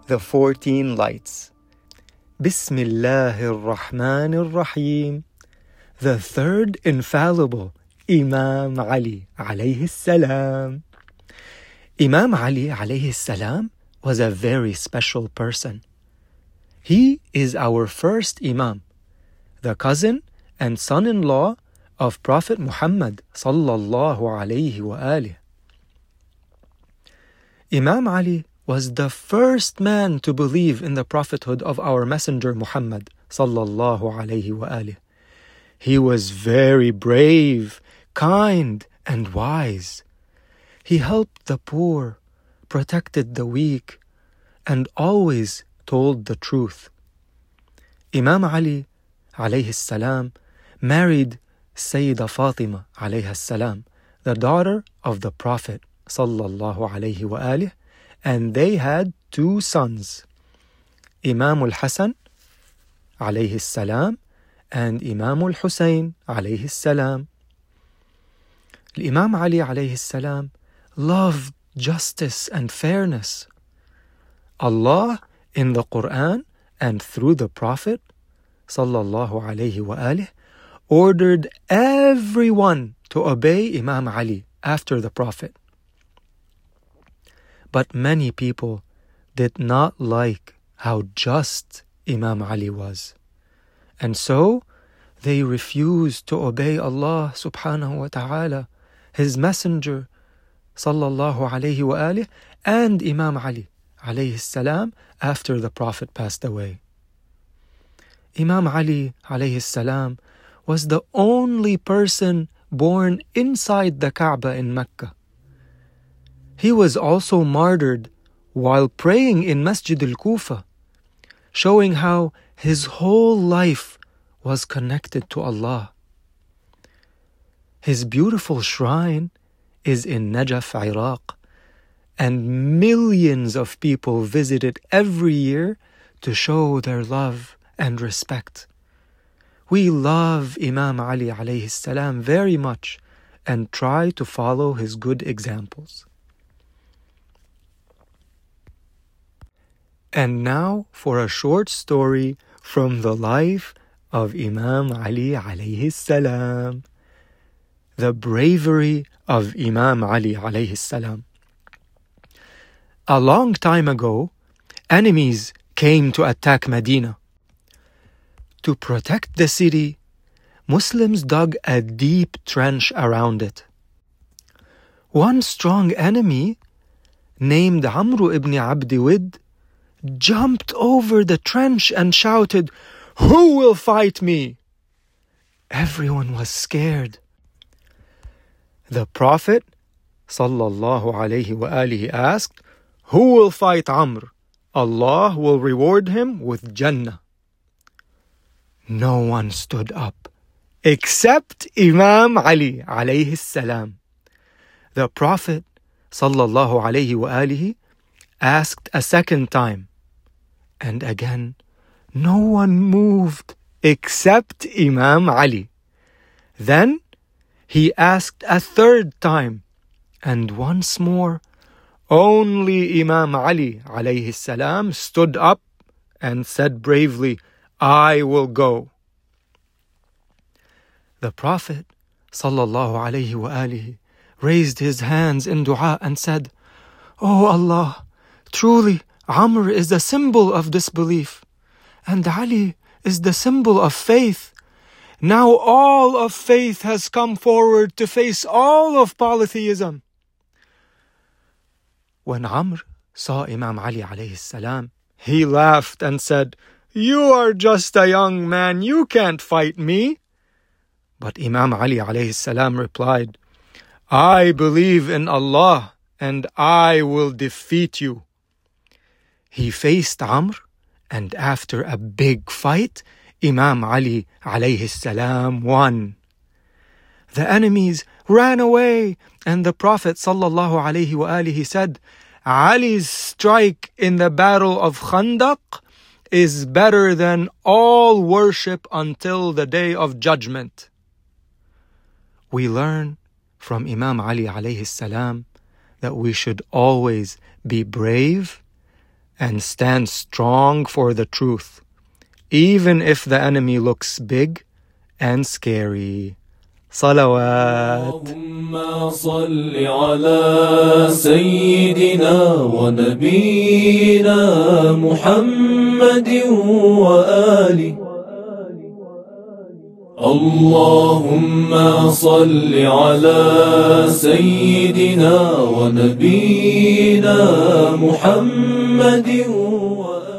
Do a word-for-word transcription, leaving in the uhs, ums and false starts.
the fourteen lights. Bismillahir Rahmanir Rahim. The third infallible, Imam Ali alayhi salam. Imam Ali alayhi salam was a very special person. He is our first Imam, the cousin and son-in-law of Prophet Muhammad sallallahu alayhi wa alihi. Imam Ali was the first man to believe in the prophethood of our messenger Muhammad sallallahu alayhi wa alihi. He was very brave, kind, and wise. He helped the poor, protected the weak, and always told the truth. Imam Ali alayhi salam married Sayyida Fatima alayha salam, the daughter of the Prophet sallallahu alayhi wa alihi, and they had two sons, Imam al-Hasan alayhi salam and Imam al-Hussein alayhi salam. Imam Ali alayhi salam loved justice and fairness. Allah in the Quran and through the Prophet sallallahu alayhi wa alihi ordered everyone to obey Imam Ali after the Prophet. But many people did not like how just Imam Ali was. And so they refused to obey Allah subhanahu wa ta'ala, His Messenger sallallahu alayhi wa alihi, and Imam Ali alayhi salam after the Prophet passed away. Imam Ali alayhi salam was the only person born inside the Kaaba in Mecca. He was also martyred while praying in Masjid al-Kufa, showing how his whole life was connected to Allah. His beautiful shrine is in Najaf, Iraq, and millions of people visit it every year to show their love and respect. We love Imam Ali alayhi salam very much and try to follow his good examples. And now for a short story from the life of Imam Ali alayhi salam. The bravery of Imam Ali alayhi salam. A long time ago, enemies came to attack Medina. To protect the city, Muslims dug a deep trench around it. One strong enemy, named Amr ibn Abd Wid, jumped over the trench and shouted, "Who will fight me?" Everyone was scared. The Prophet sallallahu alayhi wa alihi asked, "Who will fight Amr? Allah will reward him with Jannah." No one stood up except Imam Ali alayhi salam. The Prophet sallallahu alayhi wa alihi asked a second time, and again no one moved except Imam Ali. Then he asked a third time, and once more only Imam Ali alayhi salam stood up and said bravely, "I will go." The Prophet sallallahu alayhi wa alihi raised his hands in dua and said, "O Allah, truly Amr is the symbol of disbelief, and Ali is the symbol of faith. Now all of faith has come forward to face all of polytheism." When Amr saw Imam Ali alayhi salam, he laughed and said, "You are just a young man, you can't fight me." But Imam Ali alayhi salam replied, "I believe in Allah and I will defeat you." He faced Amr, and after a big fight, Imam Ali alayhi salam won. The enemies ran away, and the Prophet sallallahu alayhi wa alihi said, "Ali's strike in the battle of Khandaq is better than all worship until the day of judgment." We learn from Imam Ali alayhi salam that we should always be brave, and stand strong for the truth, even if the enemy looks big and scary. صلوات. اللهم صل على سيدنا ونبينا محمد وآله. اللهم صل على سيدنا ونبينا محمد وآله.